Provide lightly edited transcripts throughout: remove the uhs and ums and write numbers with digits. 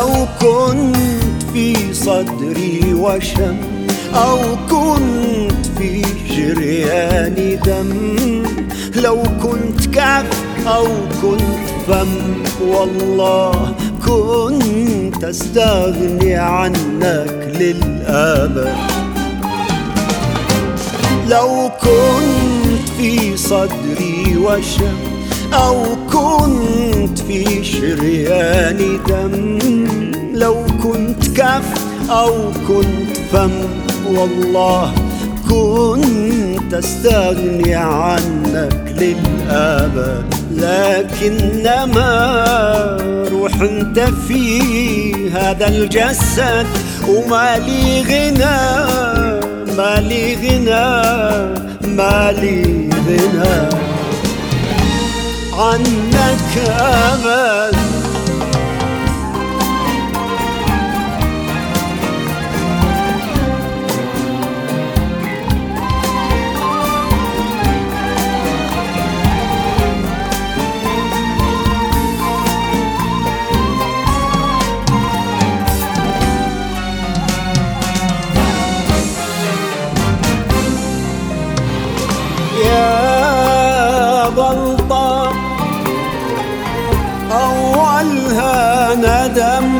لو كنت في صدري وشم أو كنت في شرياني دم، لو كنت كف أو كنت فم، والله كنت أستغني عنك للأبد. لو كنت في صدري وشم أو كنت في شرياني دم، لو كنت كف أو كنت فم، والله كنت أستغني عنك للأبد. لكنما روح انت في هذا الجسد، وما لي غنى ما لي غنى ما لي غنى عنك أبد. يا غلطة أولها ندم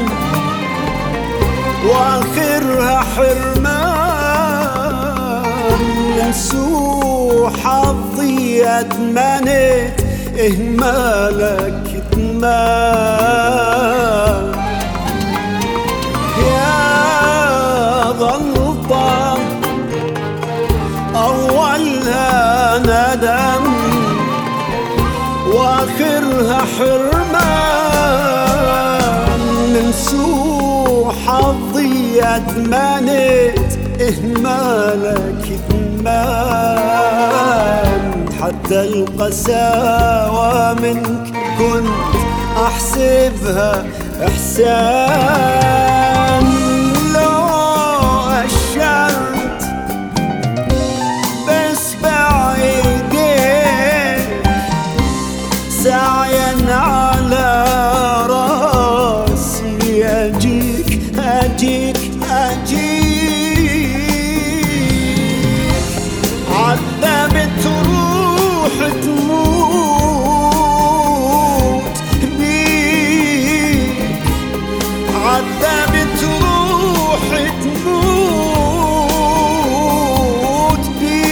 وآخرها حرمان، من سوء حظي أدمنت إهمالك إدمان. يا غلطة أولها ندم وآخرها حرمان، من سوء حظي أدمنت إهمالك إدمان. حتى القساوة منك كنت أحسبها إحسان، لو أشرت سعيا على راسي أجيك أجيك أجيك، عذبت روح تموت بيك، عذبت روح تموت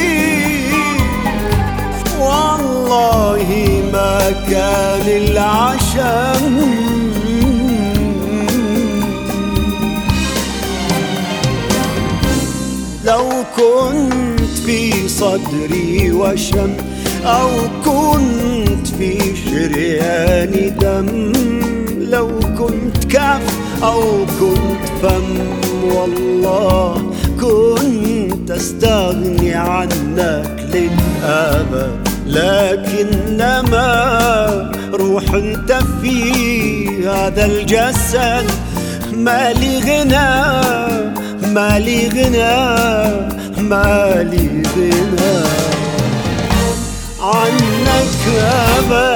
بيك، والله ما كان العشم. لو كنت في صدري وشم أو كنت في شرياني دم، لو كنت كف أو كنت فم، والله كنت أستغني عنك للأبد. لكنما روح انت في هذا الجسد، ما لي غنى ما لي غنى ما لي غنى عنك أبد.